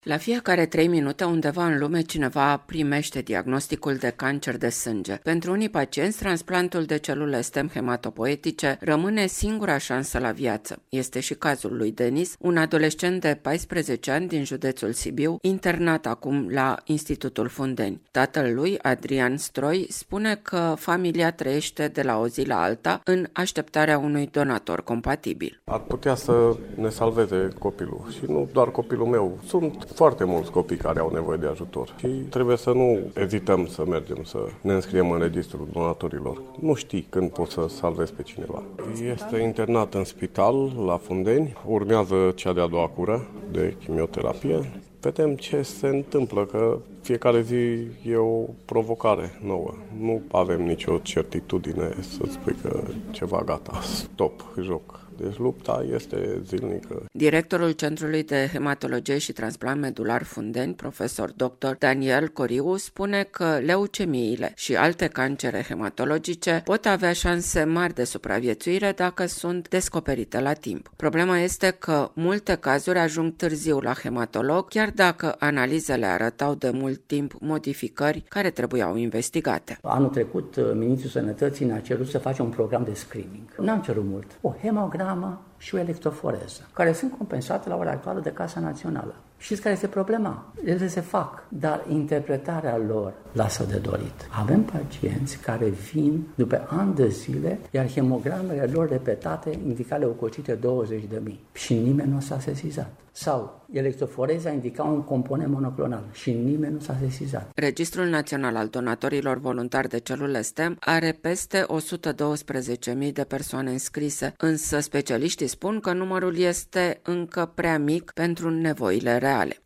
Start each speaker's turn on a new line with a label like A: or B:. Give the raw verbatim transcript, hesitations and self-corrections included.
A: La fiecare trei minute undeva în lume cineva primește diagnosticul de cancer de sânge. Pentru unii pacienți, transplantul de celule stem hematopoietice rămâne singura șansă la viață. Este și cazul lui Denis, un adolescent de paisprezece ani din județul Sibiu, internat acum la Institutul Fundeni. Tatăl lui, Adrian Stroi, spune că familia trăiește de la o zi la alta în așteptarea unui donator compatibil.
B: Ar putea să ne salveze copilul și nu doar copilul meu. Sunt foarte mulți copii care au nevoie de ajutor și trebuie să nu ezităm să mergem să ne înscriem în registrul donatorilor. Nu știi când poți să salvezi pe cineva. Este internat în spital la Fundeni, urmează cea de-a doua cură de chimioterapie. Vedem ce se întâmplă, că fiecare zi e o provocare nouă. Nu avem nicio certitudine să spui că ceva gata, stop, joc. Deci lupta este zilnică.
A: Directorul Centrului de Hematologie și Transplant Medular Fundeni, profesor doctor Daniel Coriu, spune că leucemiile și alte cancere hematologice pot avea șanse mari de supraviețuire dacă sunt descoperite la timp. Problema este că multe cazuri ajung târziu la hematolog, chiar dacă analizele arătau de mult timp modificări care trebuiau investigate.
C: Anul trecut, Ministrul Sănătății ne-a cerut să facem un program de screening. N-am cerut mult. O hemogramă și o electroforeză, care sunt compensate la ora actuală de Casa Națională. Știți care este problema? Ele se fac, dar interpretarea lor lasă de dorit. Avem pacienți care vin după ani de zile, iar hemogramele lor repetate indica leucocite douăzeci de mii și nimeni nu s-a sesizat. Sau electroforeza indica un component monoclonal și nimeni nu s-a sesizat.
A: Registrul Național al Donatorilor Voluntari de Celule STEM are peste o sută douăsprezece mii de persoane înscrise, însă specialiștii spun că numărul este încă prea mic pentru nevoile reale.